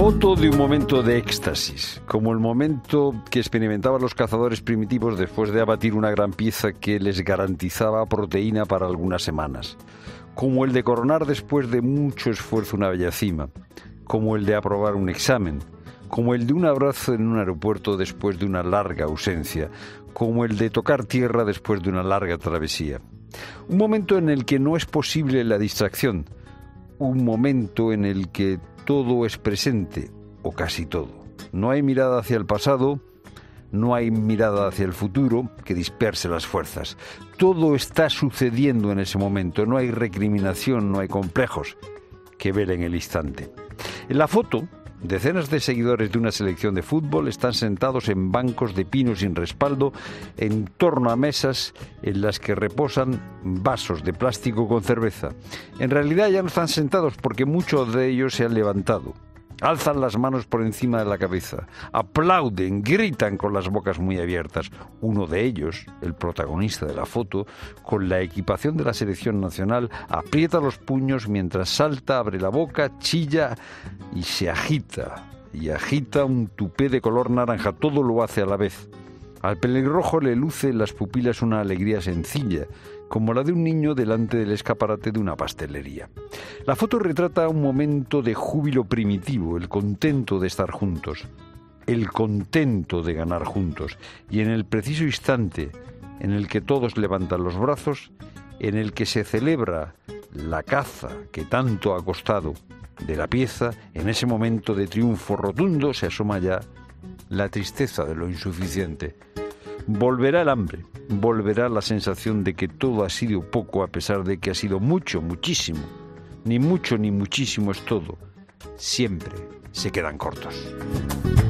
Foto de un momento de éxtasis, como el momento que experimentaban los cazadores primitivos después de abatir una gran pieza que les garantizaba proteína para algunas semanas, como el de coronar después de mucho esfuerzo una bella cima, como el de aprobar un examen, como el de un abrazo en un aeropuerto después de una larga ausencia, como el de tocar tierra después de una larga travesía. Un momento en el que no es posible la distracción, un momento en el que todo es presente, o casi todo. No hay mirada hacia el pasado, no hay mirada hacia el futuro que disperse las fuerzas. Todo está sucediendo en ese momento, no hay recriminación, no hay complejos que velen el instante. En la foto, decenas de seguidores de una selección de fútbol están sentados en bancos de pino sin respaldo en torno a mesas en las que reposan vasos de plástico con cerveza. En realidad ya no están sentados porque muchos de ellos se han levantado. Alzan las manos por encima de la cabeza, aplauden, gritan con las bocas muy abiertas. Uno de ellos, el protagonista de la foto, con la equipación de la selección nacional, aprieta los puños mientras salta, abre la boca, chilla y se agita. Y agita un tupé de color naranja, todo lo hace a la vez. Al pelirrojo le luce en las pupilas una alegría sencilla, como la de un niño delante del escaparate de una pastelería. La foto retrata un momento de júbilo primitivo, el contento de estar juntos, el contento de ganar juntos, y en el preciso instante en el que todos levantan los brazos, en el que se celebra la caza que tanto ha costado de la pieza, en ese momento de triunfo rotundo se asoma ya la tristeza de lo insuficiente. Volverá el hambre, volverá la sensación de que todo ha sido poco a pesar de que ha sido mucho, muchísimo. Ni mucho ni muchísimo es todo. Siempre se quedan cortos.